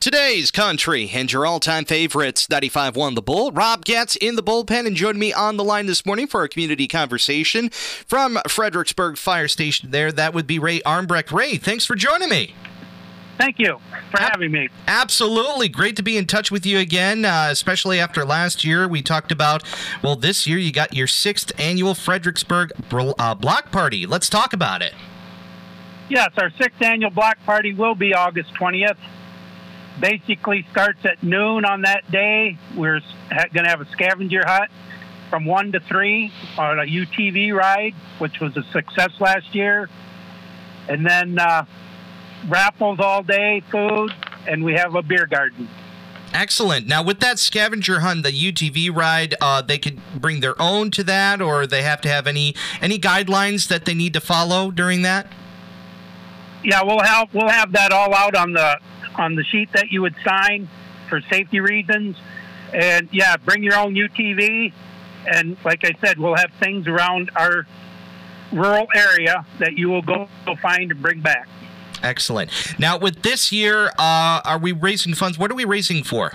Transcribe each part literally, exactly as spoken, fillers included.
Today's country and your all-time favorites, ninety-five point one The Bull. Rob Getz in the bullpen and joined me on the line this morning for a community conversation from Fredericksburg Fire Station there. That would be Ray Armbrecht. Ray, thanks for joining me. Thank you for having me. Absolutely. Great to be in touch with you again, uh, especially after last year. We talked about, well, this year you got your sixth annual Fredericksburg uh, Block Party. Let's talk about it. Yes, our sixth annual block party will be August twentieth. Basically starts at noon on that day. We're going to have a scavenger hunt from one to three on a U T V ride, which was a success last year. And then uh, raffles all day, food, and we have a beer garden. Excellent. Now, with that scavenger hunt, the U T V ride, uh, they could bring their own to that, or they have to have any any guidelines that they need to follow during that? Yeah, we'll have we'll have that all out on the on the sheet that you would sign for safety reasons. And yeah, bring your own U T V. And like I said, we'll have things around our rural area that you will go find and bring back. Excellent. Now, with this year, uh, are we raising funds? What are we raising for?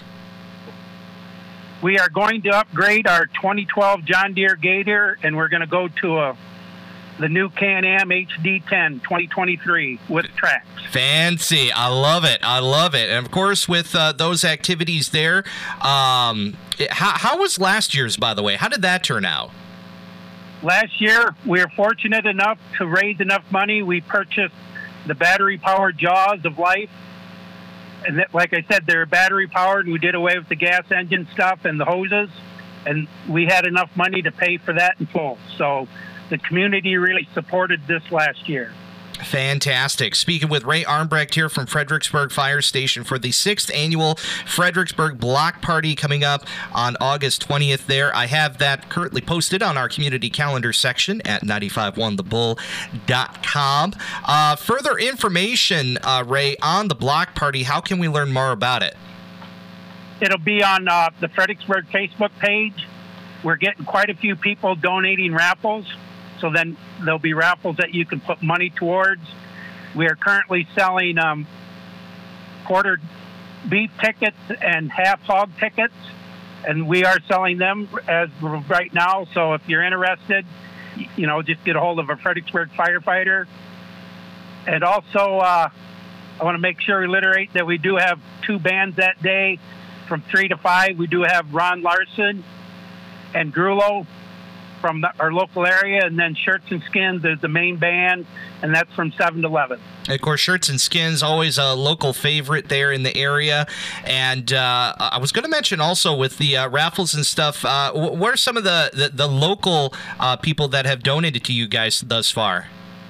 We are going to upgrade our twenty twelve John Deere Gator, and we're going to go to a the new Can-Am H D ten twenty twenty-three with tracks. Fancy. I love it. I love it. And, of course, with uh, those activities there, um, how, how was last year's, by the way? How did that turn out? Last year, we were fortunate enough to raise enough money. We purchased the battery-powered Jaws of Life. And that, like I said, they're battery-powered. We did away with the gas engine stuff and the hoses. And we had enough money to pay for that in full. So the community really supported this last year. Fantastic. Speaking with Ray Armbrecht here from Fredericksburg Fire Station for the sixth annual Fredericksburg Block Party coming up on August twentieth there. I have that currently posted on our community calendar section at nine five one the bull dot com. Uh, further information, uh, Ray, on the Block Party, how can we learn more about it? It'll be on uh, the Fredericksburg Facebook page. We're getting quite a few people donating raffles. So then there'll be raffles that you can put money towards. We are currently selling um, quarter beef tickets and half hog tickets, and we are selling them as of right now. So if you're interested, you know, just get a hold of a Fredericksburg firefighter. And also, uh, I want to make sure we reiterate that we do have two bands that day from three to five. We do have Ron Larson and Grulo from the, our local area, and then Shirts and Skins is the main band, and that's from seven to eleven. Of course, Shirts and Skins, always a local favorite there in the area. And uh, I was going to mention also with the uh, raffles and stuff, uh, what are some of the, the, the local uh, people that have donated to you guys thus far?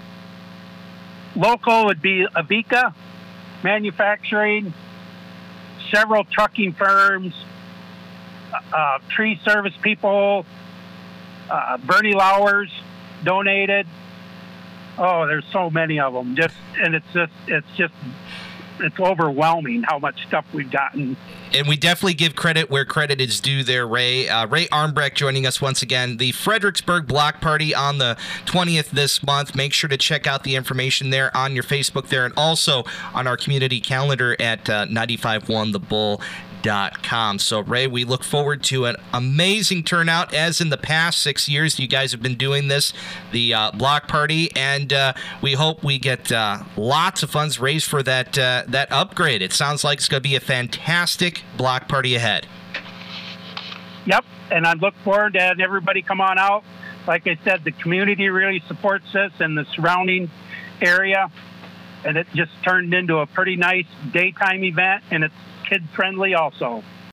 Local would be Avica Manufacturing, several trucking firms, uh, tree service people, Uh, Bernie Lowers donated. Oh, there's so many of them. Just and it's just it's just it's overwhelming how much stuff we've gotten. And we definitely give credit where credit is due there, Ray. Uh, Ray Armbrecht joining us once again. The Fredericksburg Block Party on the twentieth this month. Make sure to check out the information there on your Facebook there, and also on our community calendar at uh, nine five one the bull dot com. So, Ray, we look forward to an amazing turnout, as in the past six years you guys have been doing this, the uh, Block Party, and uh, we hope we get uh, lots of funds raised for that uh, that upgrade. It sounds like it's going to be a fantastic Block Party ahead. Yep, and I look forward to having everybody come on out. Like I said, the community really supports this and the surrounding area, and it just turned into a pretty nice daytime event, and it's kid-friendly also.